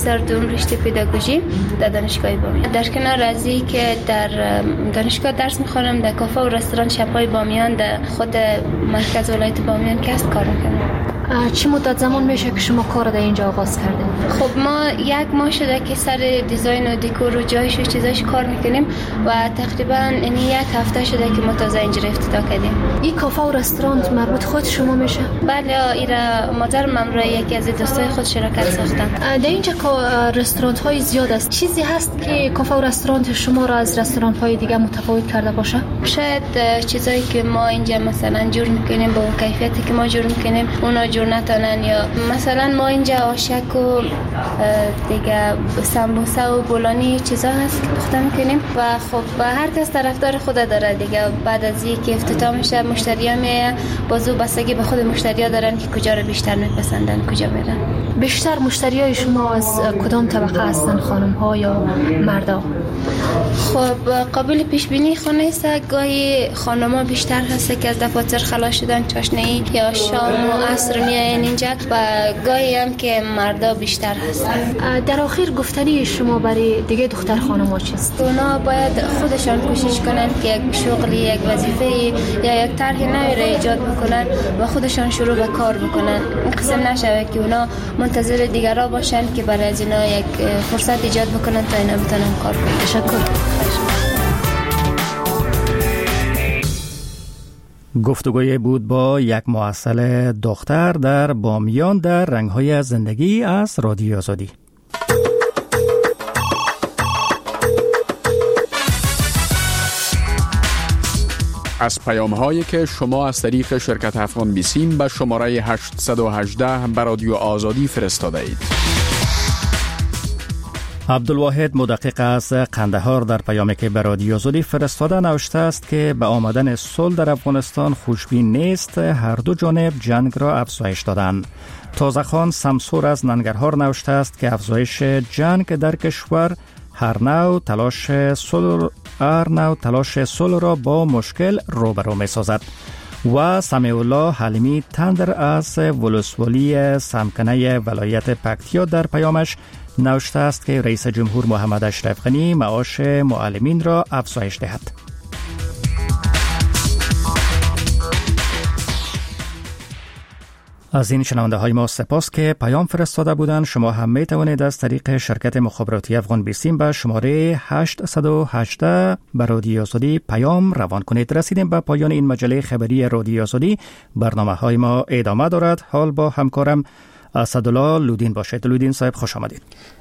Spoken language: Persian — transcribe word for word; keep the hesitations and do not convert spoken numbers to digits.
سردوم رشته پداگوژی در دانشگاه بامیان. در کنار از این که در دانشگاه درس میخوانم، در کافه و رستوران شب‌های بامیان در خود مرکز ولایت بامیان کسب کار میکنم. چه مدت زمان میشه که شما کار در اینجا آغاز کردین؟ خب ما یک ماه شده که سر دیزاین و دکور و جایش و چیزاش کار میکنیم و تقریبا این یک هفته شده که ما تازه اینجا افتتاح کردیم. این کافه و رستوران مربوط خود شما میشه؟ بله، ایرا مادر ممرای یکی از دوستای خود شراکت ساختن. در اینجا رستوران های زیاد است. چیزی هست که کافه و رستوران شما را از رستوران های دیگه متفاوت کرده باشه؟ شاید چیزایی که ما اینجا مثلا جور میکنیم با کیفیتی که ما جور میکنیم اونا جور نتونن، یا مثلا ما اینجا آشک و دیگه سمبوسه و بولانی چیزا هست که پخته میکنیم و خب هر کس طرفدار خود داره دیگه. بعد از اینکه افتتاح میشه مشتری‌ها میاد، بازو بستگی به خود مشتری‌ها دارن که کجا رو بیشتر میپسندن، کجا میرن. بیشتر مشتریای شما از کدام طبقه هستن، خانم ها یا مردا؟ خب قابل پیش بینی خونه است. گاهی خانم‌ها بیشتر هست که از دفاتر خلاص شدن چاشنی یا شام و عصر میاین اینجا و گاهی هم که مردا بیشتر هستن. در آخر گفتنی شما برای دیگه دختر خانم‌ها چیست؟ اونا باید خودشان کوشش کنن که یک شغلی، یک وظیفه یا یک طرح نوی را ایجاد بکنن و خودشان شروع به کار بکنن. این قسم نشوه که اونا منتظر دیگرها باشن که برای از اینا یک فرصت ایجاد بکنن تا اینا بتونن کار کنن. تشکر. گفتگوی بود با یک محصل دختر در بامیان در رنگ‌های زندگی از رادیو آزادی. از پیام‌هایی که شما از طریق شرکت افغان بیسیم به شماره هشت یک هشت به رادیو آزادی فرستاده اید. عبدالواحد مدقق از قندهار در پیامی که به رادیو آزادی فرستاده نوشته است که به آمدن صلح در افغانستان خوشبین نیست، هر دو جانب جنگ را افزایش دادند. تازه‌خان سمسور از ننگرهار نوشته است که افزایش جنگ در کشور هر نوع تلاش صلح هر نوع تلاش صلح را با مشکل روبرو می‌سازد. و سمیع الله حلیمی تندر از ولسوالی سمکنه ولایت پکتیا در پیامش نوشته است که رئیس جمهور محمد اشرف غنی معاش معلمین را افزایش دهد. از این شنونده های ما سپاس که پیام فرستاده بودند. شما هم می توانید از طریق شرکت مخابراتی افغان بیسیم به شماره هشت یک هشت به رادیو آزادی پیام روان کنید. رسیدیم به پایان این مجله خبری رادیو آزادی. برنامه های ما ادامه دارد. حال با همکارم اسدالله لودین باشید. لودین صاحب خوش آمدید.